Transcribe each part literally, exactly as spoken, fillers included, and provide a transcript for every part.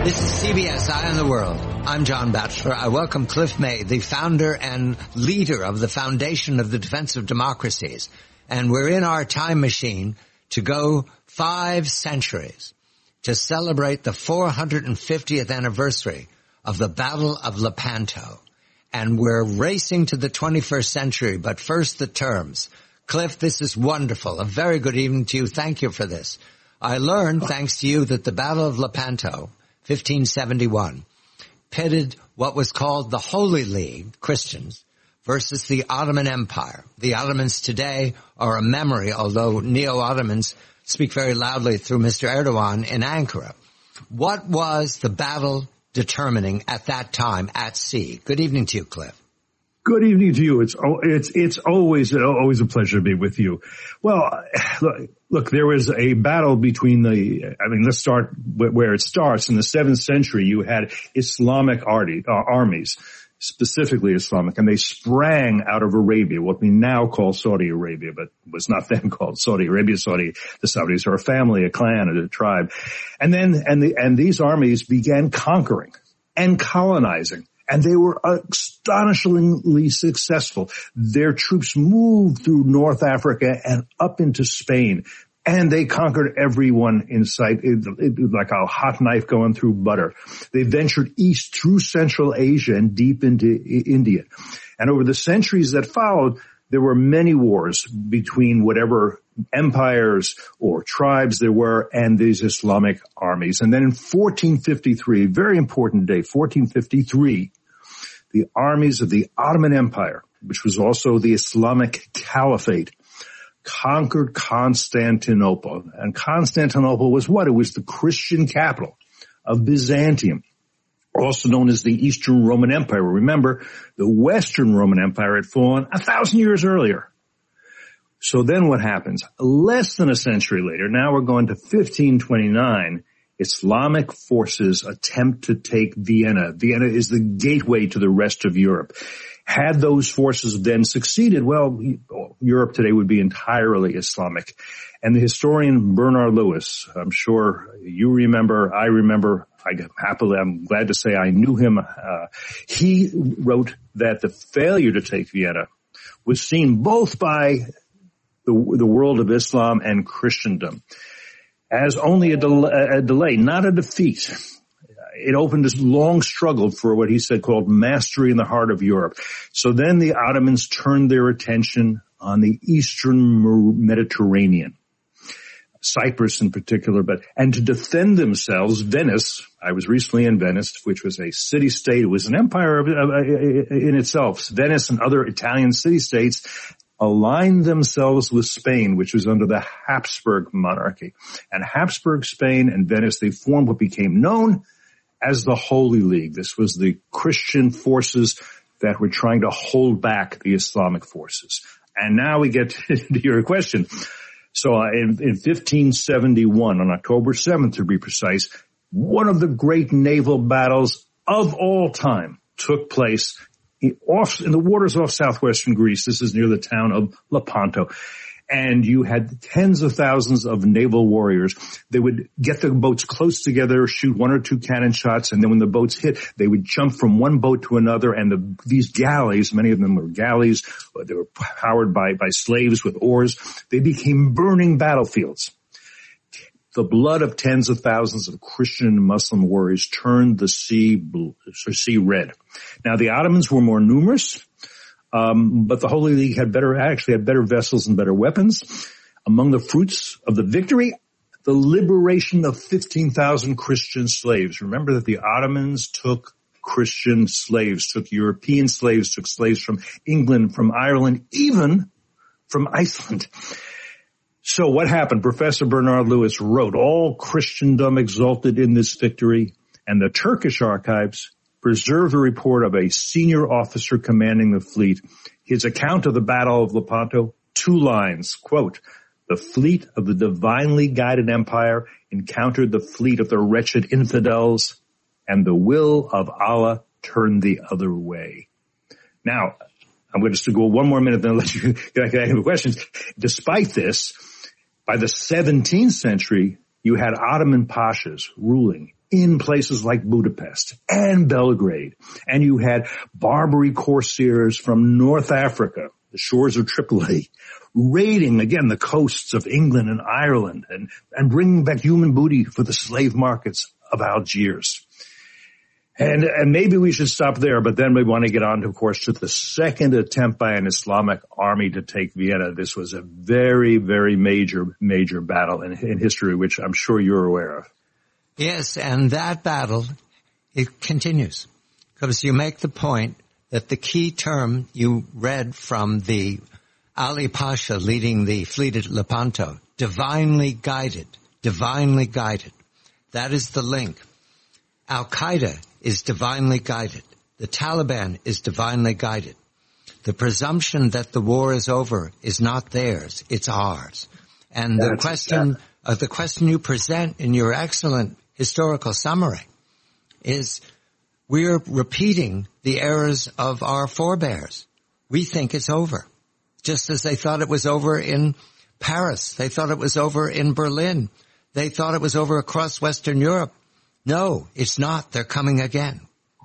This is C B S Eye on the World. I'm John Batchelor. I welcome Cliff May, the founder and leader of the Foundation of the Defense of Democracies. And we're in our time machine to go five centuries to celebrate the four hundred fiftieth anniversary of the Battle of Lepanto. And we're racing to the twenty-first century, but first the terms. Cliff, this is wonderful. A very good evening to you. Thank you for this. I learned, thanks to you, that the Battle of Lepanto, fifteen seventy-one, pitted what was called the Holy League, Christians, versus the Ottoman Empire. The Ottomans today are a memory, although Neo-Ottomans speak very loudly through Mister Erdogan in Ankara. What was the battle determining at that time at sea? Good evening to you, Cliff. Good evening to you. It's it's it's always always a pleasure to be with you. Well, look, look, there was a battle between the. I mean, let's start where it starts. In the seventh century, you had Islamic army, uh, armies, specifically Islamic, and they sprang out of Arabia, what we now call Saudi Arabia, but was not then called Saudi Arabia. Saudi, the Saudis are a family, a clan, a tribe, and then and the and these armies began conquering and colonizing. And they were astonishingly successful. Their troops moved through North Africa and up into Spain. And they conquered everyone in sight, it, it, like a hot knife going through butter. They ventured east through Central Asia and deep into India. And over the centuries that followed, there were many wars between whatever empires or tribes there were and these Islamic armies. And then in fourteen fifty-three, very important day, fourteen fifty-three, the armies of the Ottoman Empire, which was also the Islamic Caliphate, conquered Constantinople. And Constantinople was what? It was the Christian capital of Byzantium, also known as the Eastern Roman Empire. Remember, the Western Roman Empire had fallen a thousand years earlier. So then what happens? Less than a century later, now we're going to fifteen twenty-nine, Islamic forces attempt to take Vienna. Vienna is the gateway to the rest of Europe. Had those forces then succeeded, well, Europe today would be entirely Islamic. And the historian Bernard Lewis, I'm sure you remember, I remember, I happily, I'm glad to say I knew him. Uh, he wrote that the failure to take Vienna was seen both by the, the world of Islam and Christendom as only a, del- a delay, not a defeat. It opened this long struggle for what he said called mastery in the heart of Europe. So then the Ottomans turned their attention on the Eastern Mediterranean, Cyprus in particular, but, and to defend themselves, Venice, I was recently in Venice, which was a city-state, it was an empire of, uh, in itself. Venice and other Italian city-states aligned themselves with Spain, which was under the Habsburg monarchy. And Habsburg, Spain, and Venice, they formed what became known as the Holy League. This was the Christian forces that were trying to hold back the Islamic forces. And now we get to your question. So uh, in, in fifteen seventy-one, on October seventh to be precise, one of the great naval battles of all time took place in, off, in the waters off southwestern Greece. This is near the town of Lepanto. And you had tens of thousands of naval warriors. They would get the boats close together, shoot one or two cannon shots, and then when the boats hit, they would jump from one boat to another. And the, these galleys, many of them were galleys, they were powered by, by slaves with oars. They became burning battlefields. The blood of tens of thousands of Christian and Muslim warriors turned the sea blue, or sea red. Now, the Ottomans were more numerous. Um, but the Holy League had better, actually had better vessels and better weapons. Among the fruits of the victory, the liberation of fifteen thousand Christian slaves. Remember that the Ottomans took Christian slaves, took European slaves, took slaves from England, from Ireland, even from Iceland. So what happened? Professor Bernard Lewis wrote, all Christendom exulted in this victory, and the Turkish archives preserved a report of a senior officer commanding the fleet. His account of the Battle of Lepanto, two lines, quote, the fleet of the divinely guided empire encountered the fleet of the wretched infidels, and the will of Allah turned the other way. Now, I'm going to go one more minute, then I'll let you get back to questions. Despite this, by the seventeenth century, you had Ottoman pashas ruling in places like Budapest and Belgrade. And you had Barbary corsairs from North Africa, the shores of Tripoli, raiding, again, the coasts of England and Ireland and, and bringing back human booty for the slave markets of Algiers. And, and maybe we should stop there, but then we want to get on, of course, to the second attempt by an Islamic army to take Vienna. This was a very, very major, major battle in, in history, which I'm sure you're aware of. Yes, and that battle, it continues. Because you make the point that the key term you read from the Ali Pasha leading the fleet at Lepanto, divinely guided, divinely guided. That is the link. Al-Qaeda is divinely guided. The Taliban is divinely guided. The presumption that the war is over is not theirs, it's ours. And the That's question, uh, the question you present in your excellent historical summary is we're repeating the errors of our forebears. We think it's over. Just as they thought it was over in Paris. They thought it was over in Berlin. They thought it was over across Western Europe. No, it's not. They're coming again.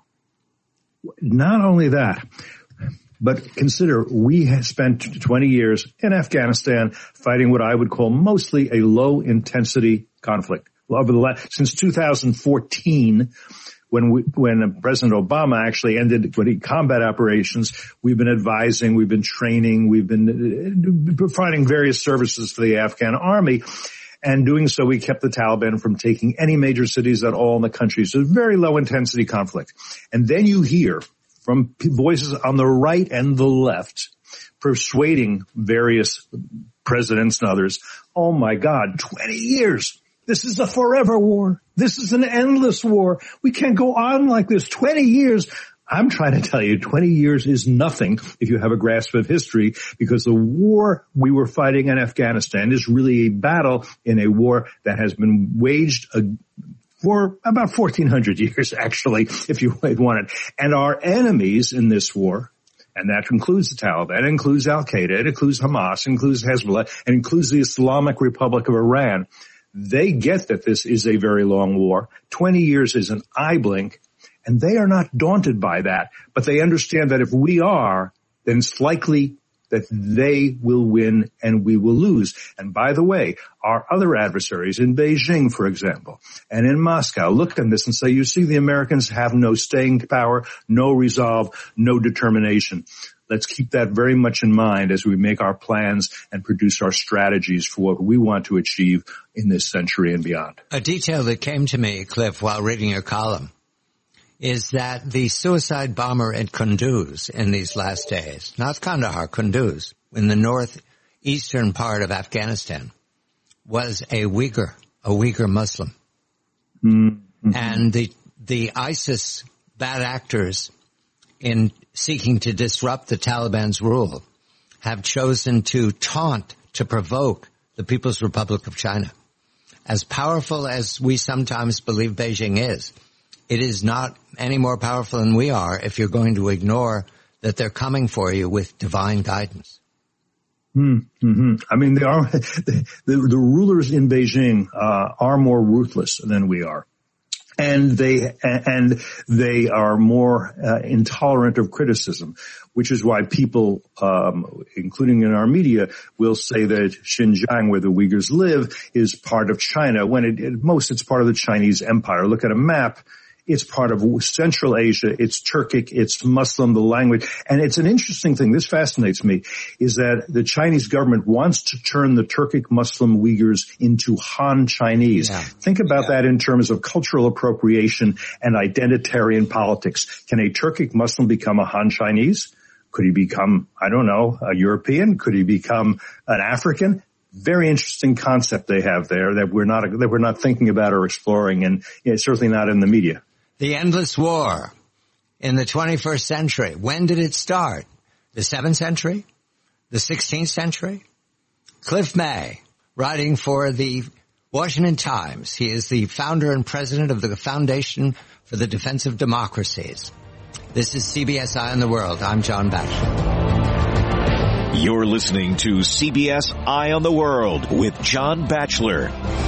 Not only that, but consider we have spent twenty years in Afghanistan fighting what I would call mostly a low-intensity conflict. Over the last, since two thousand fourteen, when we, when President Obama actually ended combat operations, we've been advising, we've been training, we've been providing various services for the Afghan army. And doing so, we kept the Taliban from taking any major cities at all in the country. So it's a very low-intensity conflict. And then you hear from voices on the right and the left persuading various presidents and others, oh, my God, twenty years. This is a forever war. This is an endless war. We can't go on like this. twenty years. I'm trying to tell you, twenty years is nothing if you have a grasp of history, because the war we were fighting in Afghanistan is really a battle in a war that has been waged uh, for about fourteen hundred years, actually, if you want it. And our enemies in this war, and that includes the Taliban, it includes Al-Qaeda, it includes Hamas, it includes Hezbollah, and includes the Islamic Republic of Iran. They get that this is a very long war. twenty years is an eye blink. And they are not daunted by that, but they understand that if we are, then it's likely that they will win and we will lose. And by the way, our other adversaries in Beijing, for example, and in Moscow look at this and say, you see, the Americans have no staying power, no resolve, no determination. Let's keep that very much in mind as we make our plans and produce our strategies for what we want to achieve in this century and beyond. A detail that came to me, Cliff, while reading your column, is that the suicide bomber at Kunduz in these last days, not Kandahar, Kunduz, in the northeastern part of Afghanistan, was a Uyghur, a Uyghur Muslim. Mm-hmm. And the, the ISIS bad actors in seeking to disrupt the Taliban's rule have chosen to taunt, to provoke the People's Republic of China. As powerful as we sometimes believe Beijing is, it is not any more powerful than we are if you're going to ignore that they're coming for you with divine guidance. Mm-hmm. I mean, they are, the, the, the rulers in Beijing uh, are more ruthless than we are. And they, and they are more uh, intolerant of criticism, which is why people, um, including in our media, will say that Xinjiang, where the Uyghurs live, is part of China, when it, at most it's part of the Chinese empire. Look at a map. It's part of Central Asia. It's Turkic. It's Muslim, the language. And it's an interesting thing. This fascinates me, is that the Chinese government wants to turn the Turkic Muslim Uyghurs into Han Chinese. Yeah. Think about yeah. that in terms of cultural appropriation and identitarian politics. Can a Turkic Muslim become a Han Chinese? Could he become, I don't know, a European? Could he become an African? Very interesting concept they have there that we're not, that we're not thinking about or exploring, and you know, certainly not in the media. The endless war in the twenty-first century. When did it start? The seventh century? The sixteenth century? Cliff May, writing for the Washington Times. He is the founder and president of the Foundation for the Defense of Democracies. This is C B S Eye on the World. I'm John Batchelor. You're listening to C B S Eye on the World with John Batchelor.